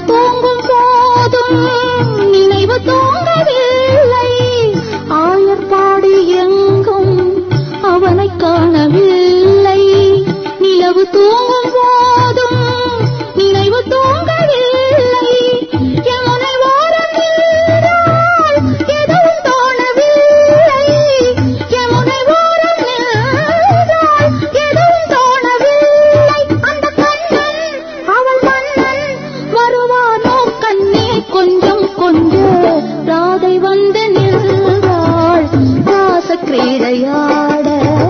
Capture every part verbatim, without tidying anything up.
தூங்கும் போதும் நினைவு தூங்கவில்லை. ஆயர்பாடி எங்கும் அவனை காணவில்லை. நிலவு தூங்கும் போதும் நினைவு தூங்கவில்லை. யமுனை ஓரம் நின்றால் எதுவும் தோணவில்லை. யமுனை ஓரம் நின்றால் எதுவும் தோணவில்லை. அந்த கண்ணன் அவள் மன்னன் வருவானோ கண்ணே கொஞ்சம் கொஞ்சம். ராதை வந்து நின்றாள் ராச கிரீடையாட.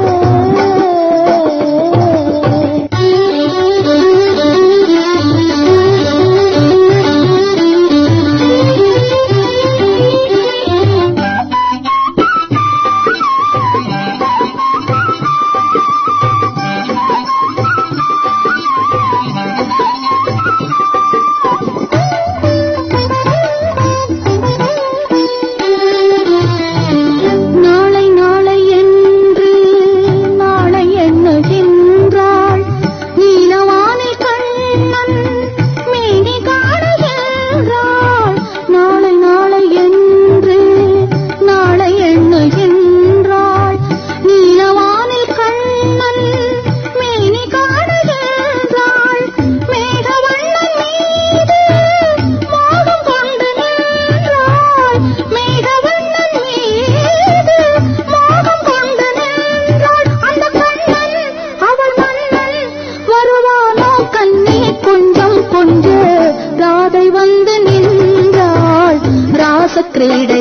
நாளை நாளை என்று நாளை எண்ணுகின்றாள். நீலவானில் கண்ணன் மேனி காணுகின்றாள். நாளை நாளை என்று நாளை எண்ணுகின்றாள். நீலவானில் கண்ணன் மேனி காணுகின்றாள். மேகவண்ணன் மீது மோகம் கொண்டு நின்றாள். மேகவண்ணன் மீது மோகம் கொண்டு நின்றாள். அந்த கண்ணன் அவள் மன்னன் வருவானோ கண்ணே கொஞ்சம் கொஞ்சம். ராதை வந்து நின்றாள் ராச கிரீடை